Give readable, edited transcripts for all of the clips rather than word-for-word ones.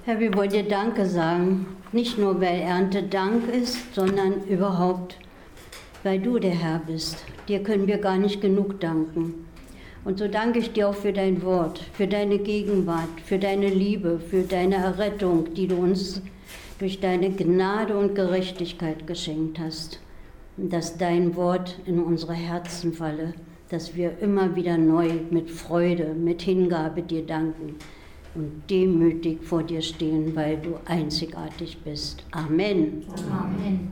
Herr, wir wollen dir Danke sagen, nicht nur weil Ernte Dank ist, sondern überhaupt, weil du der Herr bist. Dir können wir gar nicht genug danken. Und so danke ich dir auch für dein Wort, für deine Gegenwart, für deine Liebe, für deine Errettung, die du uns durch deine Gnade und Gerechtigkeit geschenkt hast. Und dass dein Wort in unsere Herzen falle, dass wir immer wieder neu mit Freude, mit Hingabe dir danken und demütig vor dir stehen, weil du einzigartig bist. Amen. Amen.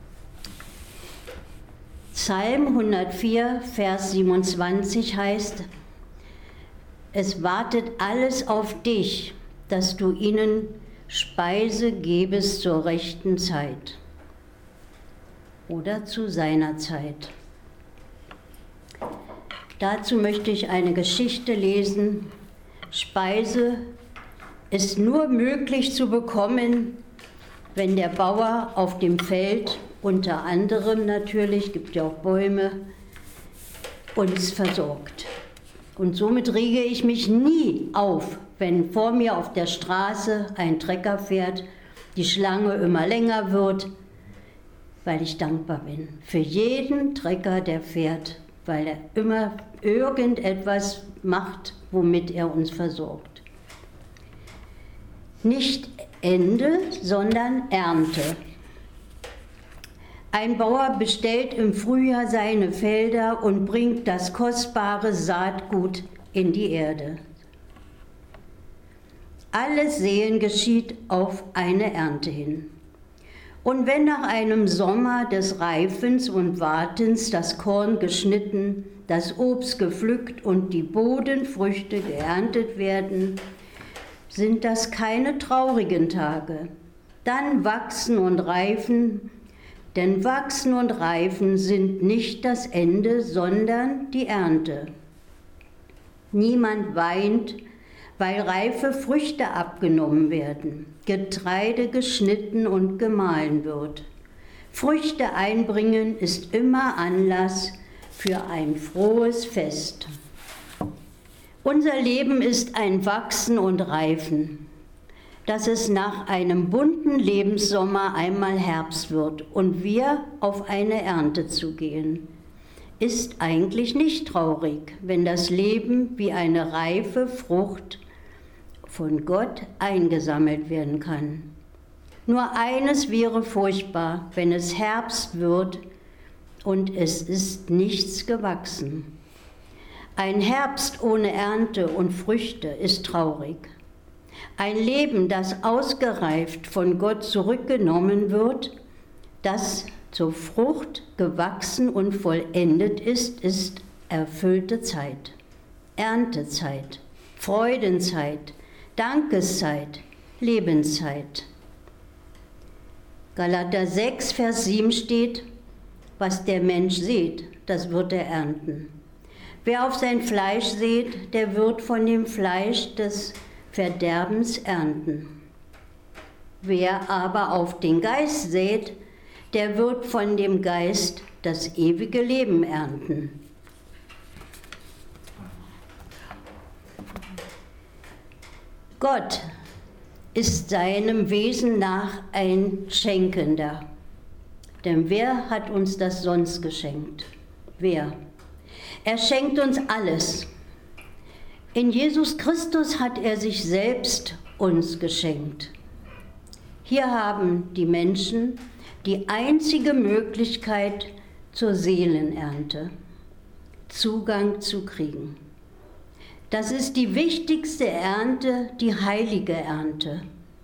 Psalm 104, Vers 27 heißt: Es wartet alles auf dich, dass du ihnen Speise gebest zur rechten Zeit oder zu seiner Zeit. Dazu möchte ich eine Geschichte lesen. Speise ist nur möglich zu bekommen, wenn der Bauer auf dem Feld, unter anderem natürlich, gibt ja auch Bäume, uns versorgt. Und somit rege ich mich nie auf, wenn vor mir auf der Straße ein Trecker fährt, die Schlange immer länger wird, weil ich dankbar bin für jeden Trecker, der fährt, weil er immer irgendetwas macht, womit er uns versorgt. Nicht Ende, sondern Ernte. Ein Bauer bestellt im Frühjahr seine Felder und bringt das kostbare Saatgut in die Erde. Alles Säen geschieht auf eine Ernte hin. Und wenn nach einem Sommer des Reifens und Wartens das Korn geschnitten, das Obst gepflückt und die Bodenfrüchte geerntet werden, sind das keine traurigen Tage. Dann wachsen und reifen, denn wachsen und reifen sind nicht das Ende, sondern die Ernte. Niemand weint, weil reife Früchte abgenommen werden, Getreide geschnitten und gemahlen wird. Früchte einbringen ist immer Anlass für ein frohes Fest. Unser Leben ist ein Wachsen und Reifen, dass es nach einem bunten Lebenssommer einmal Herbst wird und wir auf eine Ernte zugehen. Ist eigentlich nicht traurig, wenn das Leben wie eine reife Frucht von Gott eingesammelt werden kann. Nur eines wäre furchtbar, wenn es Herbst wird und es ist nichts gewachsen. Ein Herbst ohne Ernte und Früchte ist traurig. Ein Leben, das ausgereift von Gott zurückgenommen wird, das zur Frucht gewachsen und vollendet ist, ist erfüllte Zeit, Erntezeit, Freudenzeit, Dankeszeit, Lebenszeit. Galater 6, Vers 7 steht: Was der Mensch sät, das wird er ernten. Wer auf sein Fleisch sät, der wird von dem Fleisch des Verderbens ernten. Wer aber auf den Geist sät, der wird von dem Geist das ewige Leben ernten. Gott ist seinem Wesen nach ein Schenkender. Denn wer hat uns das sonst geschenkt? Wer? Er schenkt uns alles. In Jesus Christus hat er sich selbst uns geschenkt. Hier haben die Menschen die einzige Möglichkeit zur Seelenernte, Zugang zu kriegen. Das ist die wichtigste Ernte, die heilige Ernte.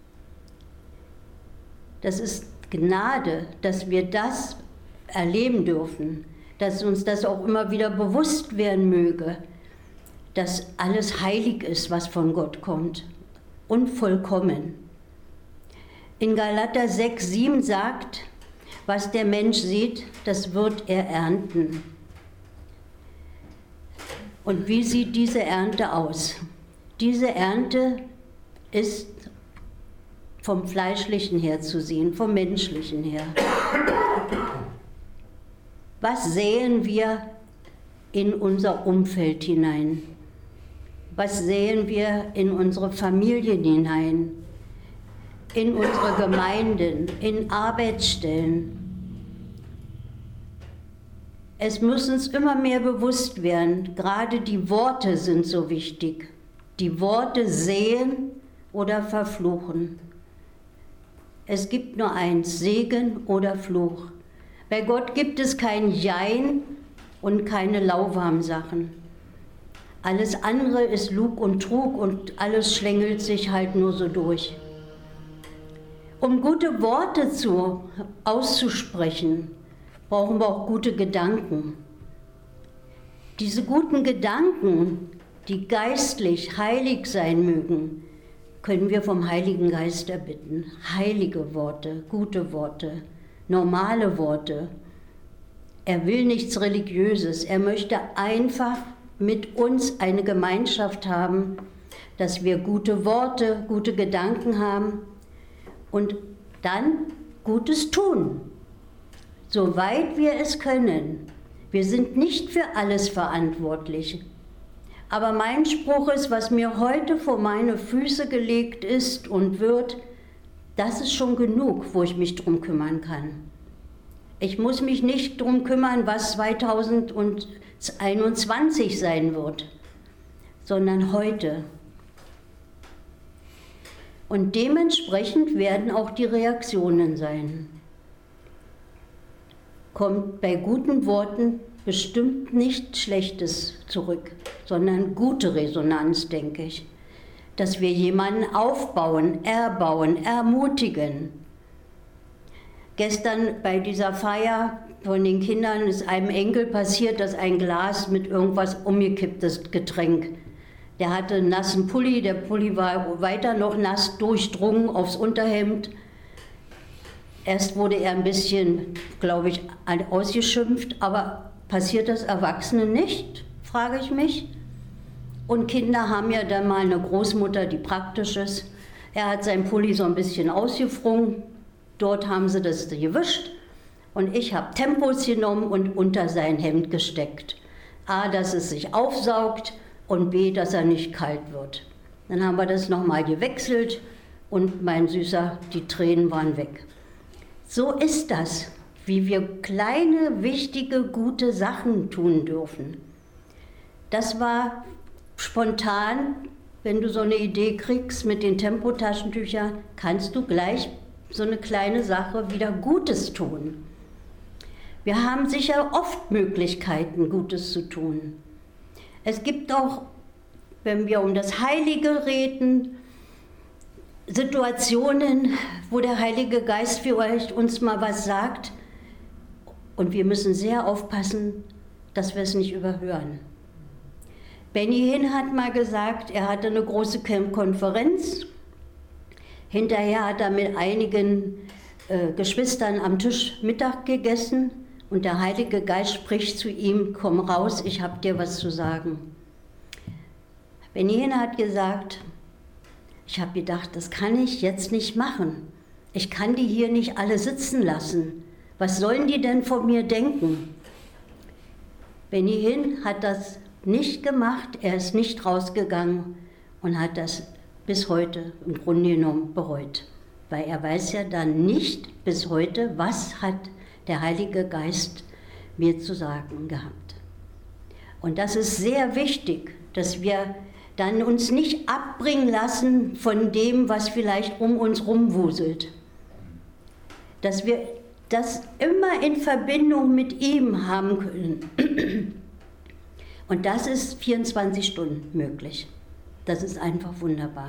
Das ist Gnade, dass wir das erleben dürfen, dass uns das auch immer wieder bewusst werden möge, dass alles heilig ist, was von Gott kommt und vollkommen. In Galater 6, 7 sagt, was der Mensch sieht, das wird er ernten. Und wie sieht diese Ernte aus? Diese Ernte ist vom Fleischlichen her zu sehen, vom Menschlichen her. Was säen wir in unser Umfeld hinein? Was säen wir in unsere Familien hinein? in unsere Gemeinden, in Arbeitsstellen. Es muss uns immer mehr bewusst werden, gerade die Worte sind so wichtig. Die Worte säen oder verfluchen. Es gibt nur eins, Segen oder Fluch. Bei Gott gibt es kein Jein und keine lauwarmen Sachen. Alles andere ist Lug und Trug und alles schlängelt sich halt nur so durch. Um gute Worte auszusprechen, brauchen wir auch gute Gedanken. Diese guten Gedanken, die geistlich heilig sein mögen, können wir vom Heiligen Geist erbitten. Heilige Worte, gute Worte, normale Worte. Er will nichts Religiöses. Er möchte einfach mit uns eine Gemeinschaft haben, dass wir gute Worte, gute Gedanken haben und dann Gutes tun. Soweit wir es können. Wir sind nicht für alles verantwortlich. Aber mein Spruch ist, was mir heute vor meine Füße gelegt ist und wird, das ist schon genug, wo ich mich drum kümmern kann. Ich muss mich nicht drum kümmern, was 2021 sein wird, sondern heute. Und dementsprechend werden auch die Reaktionen sein. Kommt bei guten Worten bestimmt nichts Schlechtes zurück, sondern gute Resonanz, denke ich. Dass wir jemanden aufbauen, erbauen, ermutigen. Gestern bei dieser Feier von den Kindern ist einem Enkel passiert, dass ein Glas mit irgendwas umgekipptes Getränk. Der hatte einen nassen Pulli, der Pulli war weiter noch nass durchdrungen aufs Unterhemd. Erst wurde er ein bisschen, glaube ich, ausgeschimpft, aber passiert das Erwachsenen nicht, frage ich mich. Und Kinder haben ja dann mal eine Großmutter, die praktisch ist. Er hat seinen Pulli so ein bisschen ausgefrungen, dort haben sie das gewischt und ich habe Tempos genommen und unter sein Hemd gesteckt. A, dass es sich aufsaugt und B, dass er nicht kalt wird. Dann haben wir das nochmal gewechselt und mein Süßer, die Tränen waren weg. So ist das, wie wir kleine, wichtige, gute Sachen tun dürfen. Das war spontan, wenn du so eine Idee kriegst mit den Tempotaschentüchern, kannst du gleich so eine kleine Sache wieder Gutes tun. Wir haben sicher oft Möglichkeiten, Gutes zu tun. Es gibt auch, wenn wir um das Heilige reden, Situationen, wo der Heilige Geist vielleicht uns mal was sagt und wir müssen sehr aufpassen, dass wir es nicht überhören. Benny Hinn hat mal gesagt, er hatte eine große Konferenz. Hinterher hat er mit einigen Geschwistern am Tisch Mittag gegessen und der Heilige Geist spricht zu ihm, komm raus, ich habe dir was zu sagen. Benny Hinn hat gesagt, ich habe gedacht, das kann ich jetzt nicht machen. Ich kann die hier nicht alle sitzen lassen. Was sollen die denn von mir denken? Benny Hinn hat das nicht gemacht, er ist nicht rausgegangen und hat das bis heute im Grunde genommen bereut. Weil er weiß ja dann nicht bis heute, was hat der Heilige Geist mir zu sagen gehabt. Und das ist sehr wichtig, dass wir dann uns nicht abbringen lassen von dem, was vielleicht um uns rumwuselt. Dass wir das immer in Verbindung mit ihm haben können. Und das ist 24 Stunden möglich. Das ist einfach wunderbar.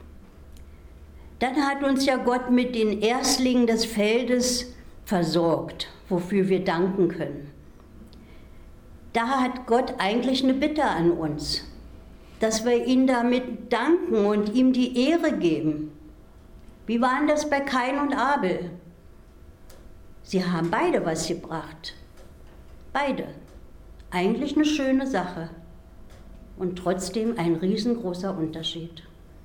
Dann hat uns ja Gott mit den Erstlingen des Feldes versorgt, wofür wir danken können. Da hat Gott eigentlich eine Bitte an uns, dass wir ihm damit danken und ihm die Ehre geben. Wie war denn das bei Kain und Abel? Sie haben beide was gebracht. Beide. Eigentlich eine schöne Sache. Und trotzdem ein riesengroßer Unterschied.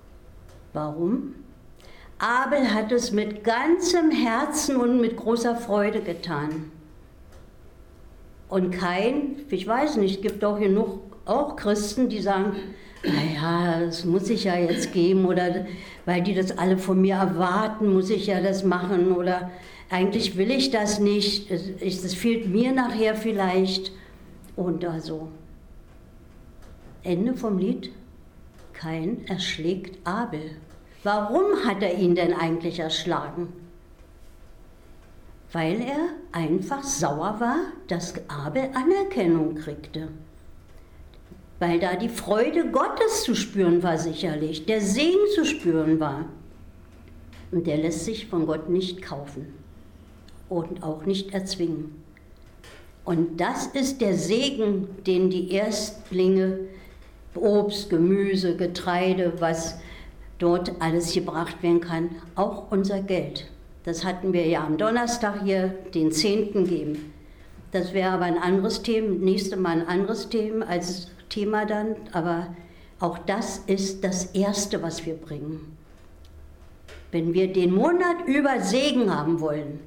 Warum? Abel hat es mit ganzem Herzen und mit großer Freude getan. Und Kain, ich weiß nicht, es gibt auch genug auch Christen, die sagen, naja, das muss ich ja jetzt geben oder weil die das alle von mir erwarten, muss ich ja das machen oder eigentlich will ich das nicht, das fehlt mir nachher vielleicht. Und also, Ende vom Lied, Kain erschlägt Abel. Warum hat er ihn denn eigentlich erschlagen? Weil er einfach sauer war, dass Abel Anerkennung kriegte. Weil da die Freude Gottes zu spüren war sicherlich, der Segen zu spüren war. Und der lässt sich von Gott nicht kaufen und auch nicht erzwingen. Und das ist der Segen, den die Erstlinge, Obst, Gemüse, Getreide, was dort alles gebracht werden kann, auch unser Geld. Das hatten wir ja am Donnerstag hier, den 10. geben. Das wäre aber ein anderes Thema, nächstes Mal ein anderes Thema als Thema dann, aber auch das ist das Erste, was wir bringen. Wenn wir den Monat über Segen haben wollen,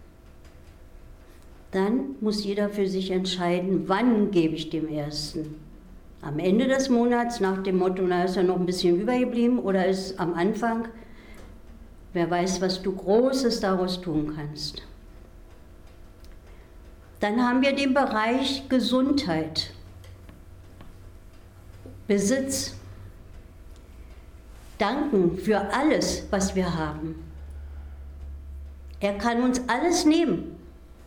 dann muss jeder für sich entscheiden, wann gebe ich dem Ersten. Am Ende des Monats nach dem Motto, na ist ja noch ein bisschen übergeblieben, oder ist am Anfang, wer weiß, was du Großes daraus tun kannst. Dann haben wir den Bereich Gesundheit, Besitz, danken für alles, was wir haben. Er kann uns alles nehmen.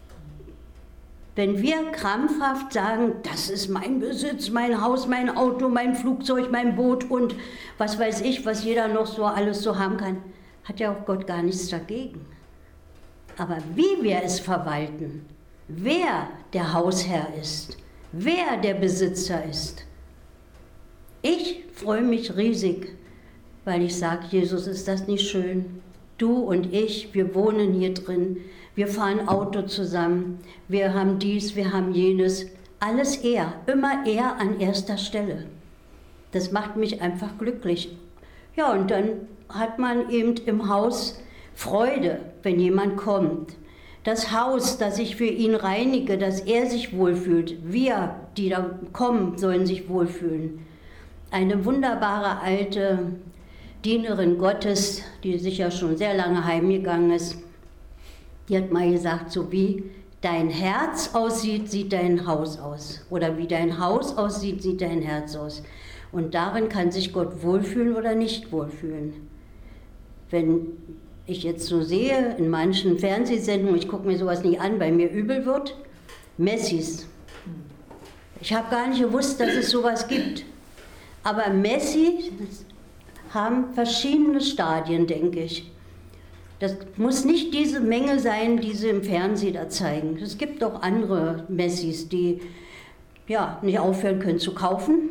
Wenn wir krampfhaft sagen, das ist mein Besitz, mein Haus, mein Auto, mein Flugzeug, mein Boot und was weiß ich, was jeder noch so alles so haben kann, hat ja auch Gott gar nichts dagegen. Aber wie wir es verwalten, wer der Hausherr ist, wer der Besitzer ist. Ich freue mich riesig, weil ich sage, Jesus, ist das nicht schön? Du und ich, wir wohnen hier drin, wir fahren Auto zusammen, wir haben dies, wir haben jenes. Alles er, immer er an erster Stelle. Das macht mich einfach glücklich. Ja, und dann hat man eben im Haus Freude, wenn jemand kommt. Das Haus, das ich für ihn reinige, dass er sich wohlfühlt. Wir, die da kommen, sollen sich wohlfühlen. Eine wunderbare alte Dienerin Gottes, die sicher schon sehr lange heimgegangen ist, die hat mal gesagt, so wie dein Herz aussieht, sieht dein Haus aus. Oder wie dein Haus aussieht, sieht dein Herz aus. Und darin kann sich Gott wohlfühlen oder nicht wohlfühlen. Wenn ich jetzt so sehe, in manchen Fernsehsendungen, ich gucke mir sowas nicht an, weil mir übel wird, Messis. Ich habe gar nicht gewusst, dass es sowas gibt. Aber Messi haben verschiedene Stadien, denke ich. Das muss nicht diese Menge sein, die sie im Fernsehen da zeigen. Es gibt auch andere Messis, die ja, nicht aufhören können zu kaufen.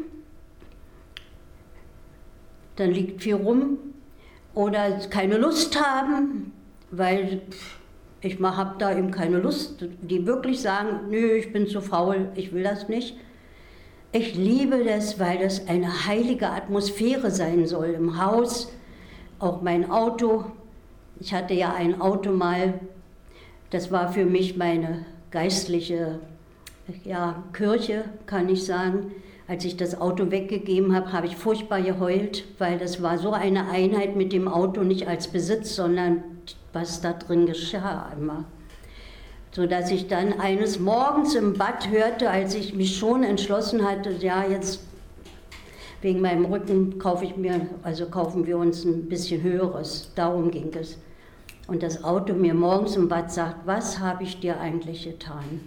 Dann liegt viel rum. Oder keine Lust haben, weil ich habe da eben keine Lust. Die wirklich sagen, nö, ich bin zu faul, ich will das nicht. Ich liebe das, weil das eine heilige Atmosphäre sein soll im Haus. Auch mein Auto. Ich hatte ja ein Auto mal, das war für mich meine geistliche Kirche, kann ich sagen. Als ich das Auto weggegeben habe, habe ich furchtbar geheult, weil das war so eine Einheit mit dem Auto, nicht als Besitz, sondern was da drin geschah immer. Sodass ich dann eines Morgens im Bad hörte, als ich mich schon entschlossen hatte, ja, jetzt wegen meinem Rücken kaufen wir uns ein bisschen Höheres. Darum ging es. Und das Auto mir morgens im Bad sagt, was habe ich dir eigentlich getan?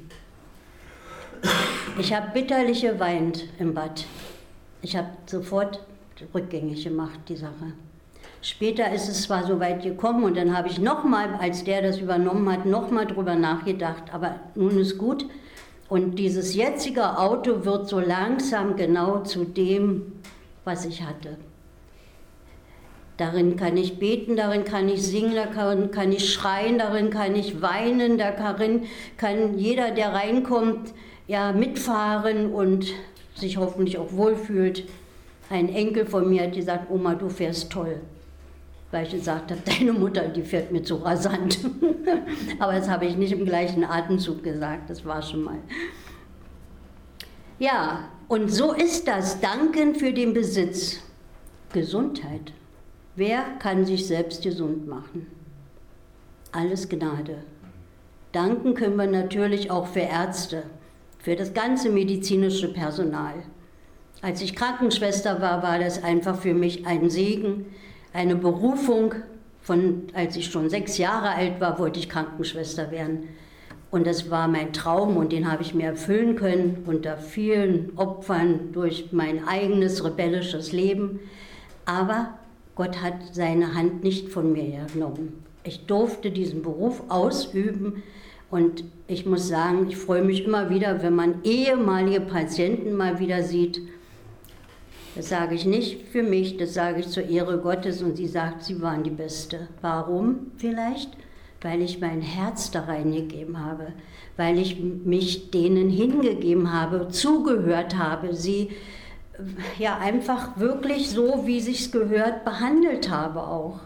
Ich habe bitterlich geweint im Bad. Ich habe sofort rückgängig gemacht, die Sache. Später ist es zwar so weit gekommen und dann habe ich nochmal, als der das übernommen hat, nochmal drüber nachgedacht, aber nun ist gut. Und dieses jetzige Auto wird so langsam genau zu dem, was ich hatte. Darin kann ich beten, darin kann ich singen, darin kann ich schreien, darin kann ich weinen, darin kann jeder, der reinkommt, ja, mitfahren und sich hoffentlich auch wohlfühlt. Ein Enkel von mir hat gesagt, Oma, du fährst toll. Weil ich gesagt habe, deine Mutter, die fährt mir zu rasant. Aber das habe ich nicht im gleichen Atemzug gesagt, das war schon mal. Ja, Und so ist das, danken für den Besitz. Gesundheit. Wer kann sich selbst gesund machen? Alles Gnade. Danken können wir natürlich auch für Ärzte, für das ganze medizinische Personal. Als ich Krankenschwester war, war das einfach für mich ein Segen, eine Berufung. Als ich schon 6 Jahre alt war, wollte ich Krankenschwester werden. Und das war mein Traum und den habe ich mir erfüllen können unter vielen Opfern durch mein eigenes rebellisches Leben. Aber Gott hat seine Hand nicht von mir genommen. Ich durfte diesen Beruf ausüben und ich muss sagen, ich freue mich immer wieder, wenn man ehemalige Patienten mal wieder sieht. Das sage ich nicht für mich, das sage ich zur Ehre Gottes und sie sagt, sie waren die Beste. Warum vielleicht? Weil ich mein Herz da reingegeben habe, weil ich mich denen hingegeben habe, zugehört habe, sie ja einfach wirklich so, wie sich's gehört, behandelt habe auch.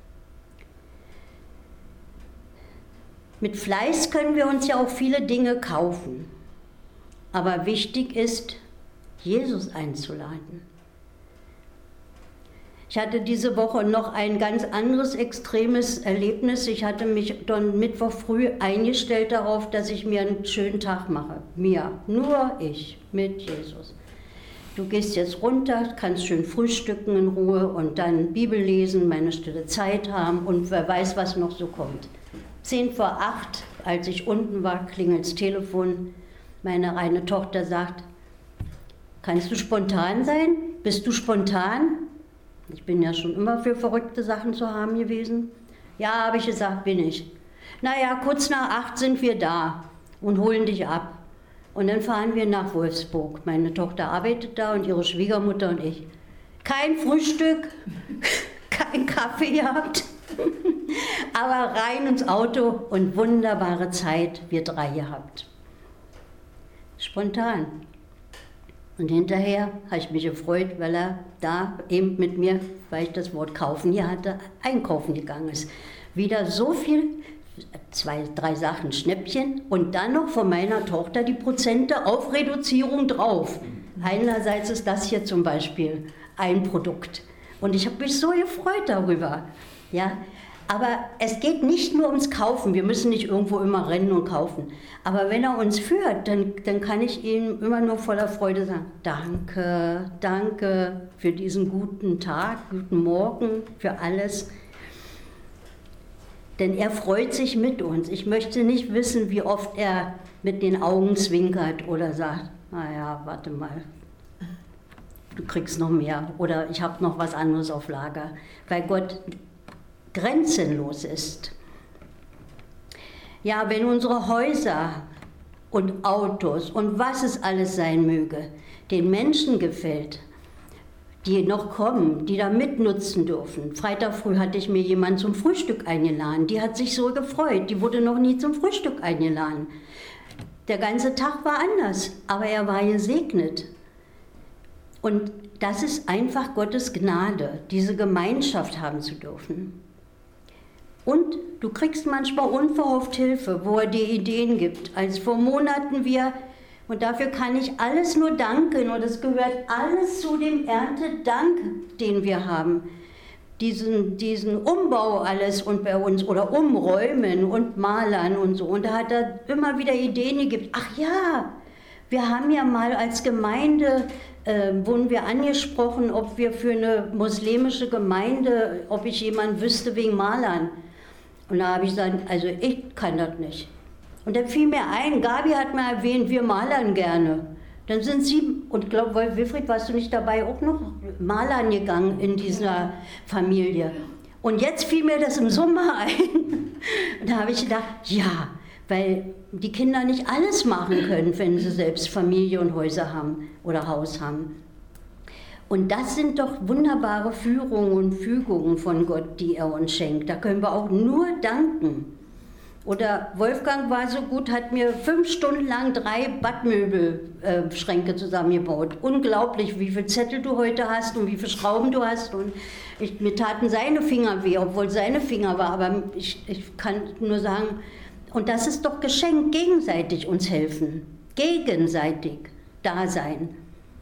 Mit Fleiß können wir uns ja auch viele Dinge kaufen, aber wichtig ist, Jesus einzuladen. Ich hatte diese Woche noch ein ganz anderes extremes Erlebnis. Ich hatte mich dann Mittwoch früh eingestellt darauf, dass ich mir einen schönen Tag mache. Mir, nur ich, mit Jesus. Du gehst jetzt runter, kannst schön frühstücken in Ruhe und dann Bibel lesen, meine stille Zeit haben und wer weiß, was noch so kommt. 7:50, als ich unten war, klingelt's Telefon. Meine eine Tochter sagt, kannst du spontan sein? Bist du spontan? Ich bin ja schon immer für verrückte Sachen zu haben gewesen. Ja, habe ich gesagt, bin ich. Naja, kurz nach 8 sind wir da und holen dich ab. Und dann fahren wir nach Wolfsburg. Meine Tochter arbeitet da und ihre Schwiegermutter und ich. Kein Frühstück, kein Kaffee gehabt, aber rein ins Auto und wunderbare Zeit, wir 3 gehabt. Spontan. Und hinterher habe ich mich gefreut, weil er da eben mit mir, weil ich das Wort kaufen hier hatte, einkaufen gegangen ist. Wieder so viel, 2, 3 Sachen Schnäppchen und dann noch von meiner Tochter die Prozente auf Reduzierung drauf. Einerseits ist das hier zum Beispiel ein Produkt. Und ich habe mich so gefreut darüber. Ja? Aber es geht nicht nur ums Kaufen, wir müssen nicht irgendwo immer rennen und kaufen. Aber wenn er uns führt, dann kann ich ihm immer nur voller Freude sagen, danke, danke für diesen guten Tag, guten Morgen, für alles. Denn er freut sich mit uns. Ich möchte nicht wissen, wie oft er mit den Augen zwinkert oder sagt, naja, warte mal, du kriegst noch mehr oder ich habe noch was anderes auf Lager. Weil Gott grenzenlos ist. Ja, wenn unsere Häuser und Autos und was es alles sein möge, den Menschen gefällt, die noch kommen, die da mitnutzen dürfen. Freitag früh hatte ich mir jemanden zum Frühstück eingeladen, die hat sich so gefreut, die wurde noch nie zum Frühstück eingeladen. Der ganze Tag war anders, aber er war gesegnet. Und das ist einfach Gottes Gnade, diese Gemeinschaft haben zu dürfen. Und du kriegst manchmal unverhofft Hilfe, wo er dir Ideen gibt. Als vor Monaten und dafür kann ich alles nur danken und es gehört alles zu dem Erntedank, den wir haben. Diesen Umbau alles und bei uns oder Umräumen und Malern und so. Und da hat er immer wieder Ideen gegeben. Ach ja, wir haben ja mal als Gemeinde, wurden wir angesprochen, ob wir für eine muslimische Gemeinde, ob ich jemanden wüsste wegen Malern. Und da habe ich gesagt, also ich kann das nicht. Und dann fiel mir ein, Gabi hat mal erwähnt, wir malern gerne. Dann sind sie, und ich glaube, Wilfried, warst du nicht dabei, auch noch malern gegangen in dieser Familie. Und jetzt fiel mir das im Sommer ein. Und da habe ich gedacht, ja, weil die Kinder nicht alles machen können, wenn sie selbst Familie und Häuser haben oder Haus haben. Und das sind doch wunderbare Führungen und Fügungen von Gott, die er uns schenkt. Da können wir auch nur danken. Oder Wolfgang war so gut, hat mir 5 Stunden lang 3 Badmöbelschränke zusammengebaut. Unglaublich, wie viele Zettel du heute hast und wie viele Schrauben du hast. Und mir taten seine Finger weh, obwohl seine Finger war. Aber ich kann nur sagen, und das ist doch Geschenk, gegenseitig uns helfen. Gegenseitig da sein.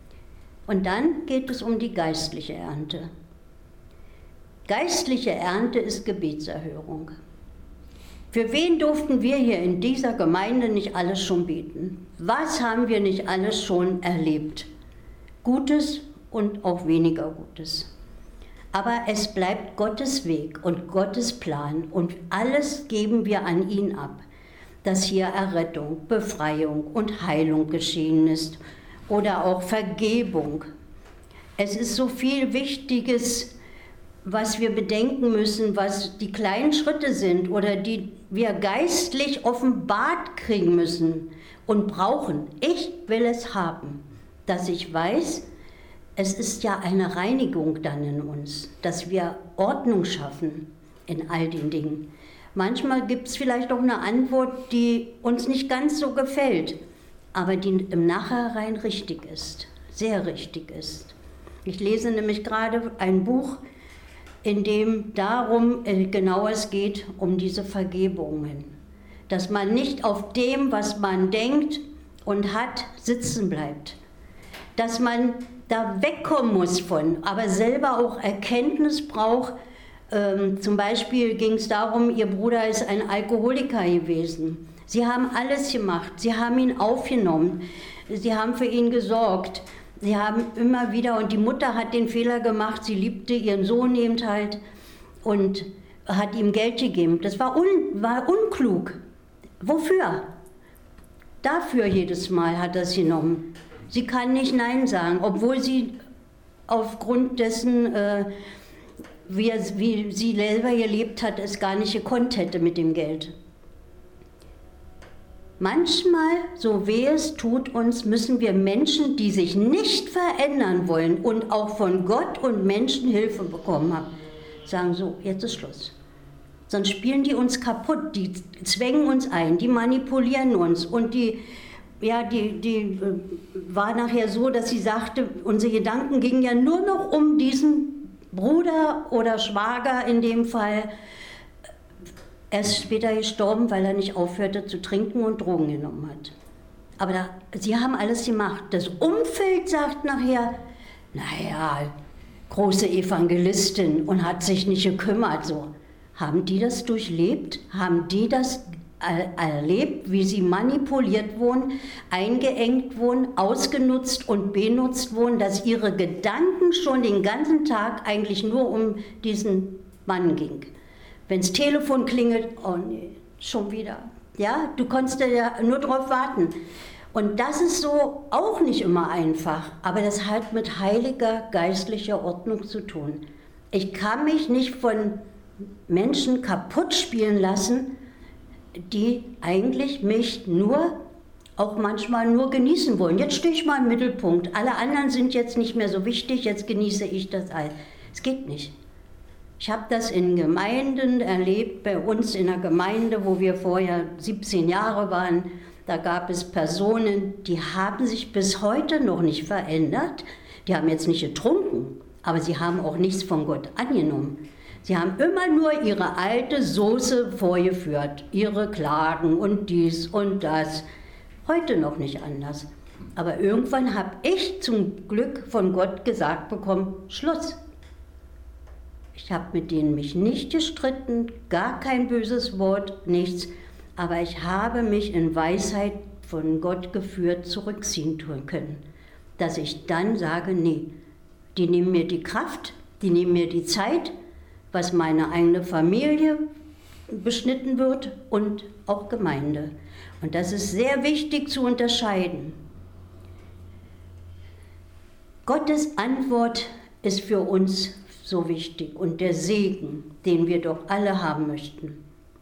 Und dann geht es um die geistliche Ernte. Geistliche Ernte ist Gebetserhörung. Für wen durften wir hier in dieser Gemeinde nicht alles schon beten? Was haben wir nicht alles schon erlebt? Gutes und auch weniger Gutes. Aber es bleibt Gottes Weg und Gottes Plan und alles geben wir an ihn ab, dass hier Errettung, Befreiung und Heilung geschehen ist oder auch Vergebung. Es ist so viel Wichtiges, was wir bedenken müssen, was die kleinen Schritte sind oder die wir geistlich offenbart kriegen müssen und brauchen. Ich will es haben, dass ich weiß, es ist ja eine Reinigung dann in uns, dass wir Ordnung schaffen in all den Dingen. Manchmal gibt es vielleicht auch eine Antwort, die uns nicht ganz so gefällt, aber die im Nachhinein richtig ist, sehr richtig ist. Ich lese nämlich gerade ein Buch, in dem darum genau es geht, um diese Vergebungen. Dass man nicht auf dem, was man denkt und hat, sitzen bleibt. Dass man da wegkommen muss von, aber selber auch Erkenntnis braucht. Zum Beispiel ging es darum, ihr Bruder ist ein Alkoholiker gewesen. Sie haben alles gemacht, sie haben ihn aufgenommen, sie haben für ihn gesorgt. Sie haben immer wieder, und die Mutter hat den Fehler gemacht, sie liebte ihren Sohn eben halt und hat ihm Geld gegeben. Das war unklug. Wofür? Dafür jedes Mal hat er es genommen. Sie kann nicht Nein sagen, obwohl sie aufgrund dessen, wie sie selber gelebt hat, es gar nicht gekonnt hätte mit dem Geld. Manchmal, so weh es tut uns, müssen wir Menschen, die sich nicht verändern wollen und auch von Gott und Menschen Hilfe bekommen haben, sagen so, jetzt ist Schluss. Sonst spielen die uns kaputt, die zwängen uns ein, die manipulieren uns und die war nachher so, dass sie sagte, unsere Gedanken gingen ja nur noch um diesen Bruder oder Schwager in dem Fall. Er ist später gestorben, weil er nicht aufhörte zu trinken und Drogen genommen hat. Aber sie haben alles gemacht. Das Umfeld sagt nachher, naja, große Evangelistin und hat sich nicht gekümmert. So. Haben die das durchlebt? Haben die das erlebt, wie sie manipuliert wurden, eingeengt wurden, ausgenutzt und benutzt wurden, dass ihre Gedanken schon den ganzen Tag eigentlich nur um diesen Mann ging? Wenn das Telefon klingelt, oh nee, schon wieder. Ja, du konntest ja nur drauf warten. Und das ist so auch nicht immer einfach, aber das hat mit heiliger geistlicher Ordnung zu tun. Ich kann mich nicht von Menschen kaputt spielen lassen, die eigentlich mich nur, auch manchmal nur genießen wollen. Jetzt stehe ich mal im Mittelpunkt, alle anderen sind jetzt nicht mehr so wichtig, jetzt genieße ich das alles. Es geht nicht. Ich habe das in Gemeinden erlebt, bei uns in der Gemeinde, wo wir vorher 17 Jahre waren. Da gab es Personen, die haben sich bis heute noch nicht verändert. Die haben jetzt nicht getrunken, aber sie haben auch nichts von Gott angenommen. Sie haben immer nur ihre alte Soße vorgeführt, ihre Klagen und dies und das. Heute noch nicht anders. Aber irgendwann habe ich zum Glück von Gott gesagt bekommen, Schluss. Ich habe mit denen mich nicht gestritten, gar kein böses Wort, nichts. Aber ich habe mich in Weisheit von Gott geführt zurückziehen können. Dass ich dann sage, nee, die nehmen mir die Kraft, die nehmen mir die Zeit, was meine eigene Familie beschnitten wird und auch Gemeinde. Und das ist sehr wichtig zu unterscheiden. Gottes Antwort ist für uns so wichtig und der Segen, den wir doch alle haben möchten.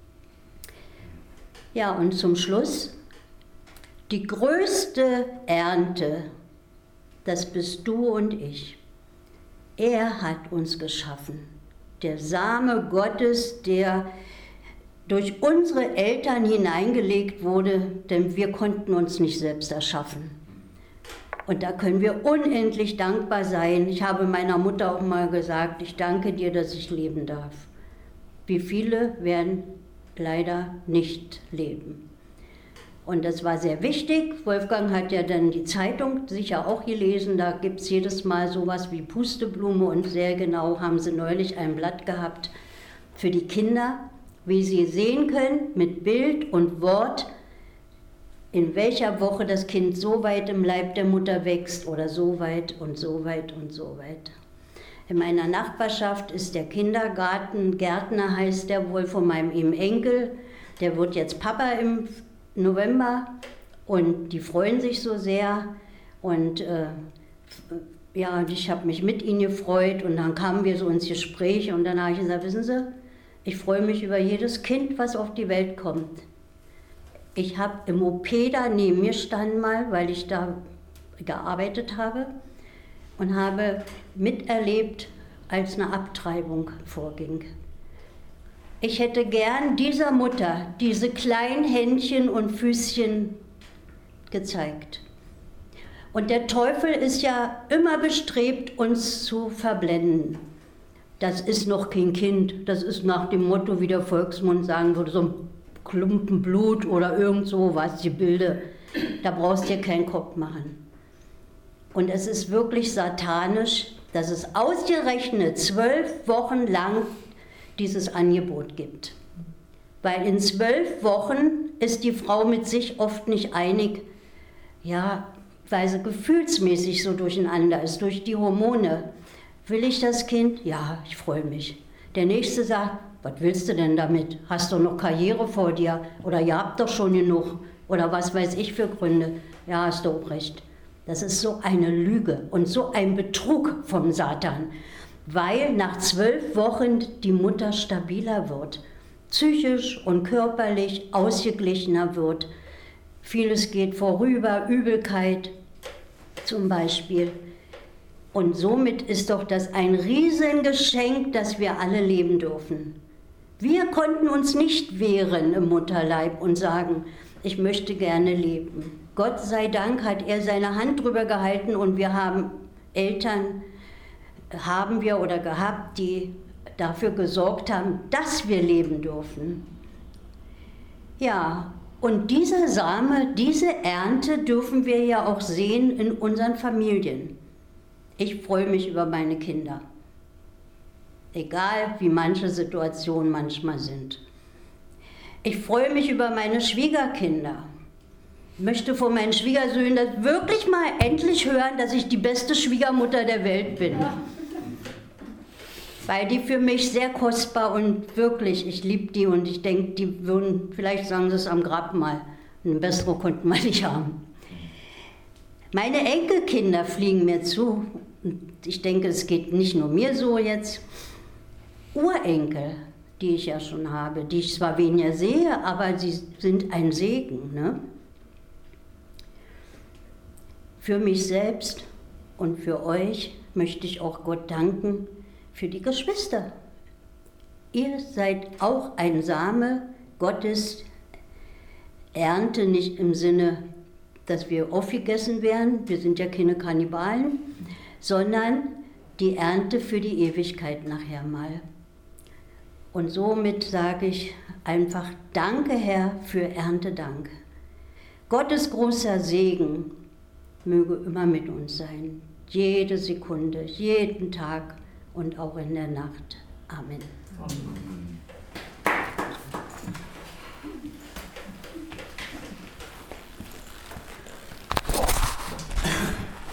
Ja, und zum Schluss, die größte Ernte, das bist du und ich. Er hat uns geschaffen. Der Same Gottes, der durch unsere Eltern hineingelegt wurde, denn wir konnten uns nicht selbst erschaffen. Und da können wir unendlich dankbar sein. Ich habe meiner Mutter auch mal gesagt, ich danke dir, dass ich leben darf. Wie viele werden leider nicht leben. Und das war sehr wichtig. Wolfgang hat ja dann die Zeitung sicher auch gelesen. Da gibt es jedes Mal sowas wie Pusteblume und sehr genau haben sie neulich ein Blatt gehabt für die Kinder, wie sie sehen können mit Bild und Wort, in welcher Woche das Kind so weit im Leib der Mutter wächst oder so weit und so weit und so weit. In meiner Nachbarschaft ist der Kindergarten, Gärtner heißt der wohl von meinem Enkel, der wird jetzt Papa im November und die freuen sich so sehr und ja, ich habe mich mit ihnen gefreut und dann kamen wir so ins Gespräch und dann habe ich gesagt, wissen Sie, ich freue mich über jedes Kind, was auf die Welt kommt. Ich habe im OP da neben mir standen mal, weil ich da gearbeitet habe und habe miterlebt, als eine Abtreibung vorging. Ich hätte gern dieser Mutter diese kleinen Händchen und Füßchen gezeigt. Und der Teufel ist ja immer bestrebt, uns zu verblenden. Das ist noch kein Kind, das ist nach dem Motto, wie der Volksmund sagen würde, so ein Klumpen Blut oder irgend so was, die Bilder. Da brauchst du dir keinen Kopf machen. Und es ist wirklich satanisch, dass es ausgerechnet 12 Wochen lang dieses Angebot gibt. Weil in 12 Wochen ist die Frau mit sich oft nicht einig, ja, weil sie gefühlsmäßig so durcheinander ist, durch die Hormone. Will ich das Kind? Ja, ich freue mich. Der Nächste sagt, was willst du denn damit? Hast du noch Karriere vor dir? Oder ihr habt doch schon genug? Oder was weiß ich für Gründe? Ja, hast du auch recht. Das ist so eine Lüge und so ein Betrug vom Satan. Weil nach 12 Wochen die Mutter stabiler wird, psychisch und körperlich ausgeglichener wird. Vieles geht vorüber, Übelkeit zum Beispiel. Und somit ist doch das ein Riesengeschenk, dass wir alle leben dürfen. Wir konnten uns nicht wehren im Mutterleib und sagen, ich möchte gerne leben. Gott sei Dank hat er seine Hand drüber gehalten und wir haben Eltern, haben wir oder gehabt, die dafür gesorgt haben, dass wir leben dürfen. Ja, und dieser Same, diese Ernte dürfen wir ja auch sehen in unseren Familien. Ich freue mich über meine Kinder, egal wie manche Situationen manchmal sind. Ich freue mich über meine Schwiegerkinder. Ich möchte von meinen Schwiegersöhnen das wirklich mal endlich hören, dass ich die beste Schwiegermutter der Welt bin. Weil die für mich sehr kostbar und wirklich, ich liebe die und ich denke, die würden, vielleicht sagen sie es am Grab mal, eine bessere konnten wir nicht haben. Meine Enkelkinder fliegen mir zu. Ich denke, es geht nicht nur mir so jetzt. Urenkel, die ich ja schon habe, die ich zwar weniger sehe, aber sie sind ein Segen. Ne? Für mich selbst und für euch möchte ich auch Gott danken für die Geschwister. Ihr seid auch ein Same Gottes Ernte, nicht im Sinne, dass wir aufgegessen werden, wir sind ja keine Kannibalen, sondern die Ernte für die Ewigkeit nachher mal. Und somit sage ich einfach, danke Herr für Erntedank. Gottes großer Segen möge immer mit uns sein, jede Sekunde, jeden Tag und auch in der Nacht. Amen. Amen.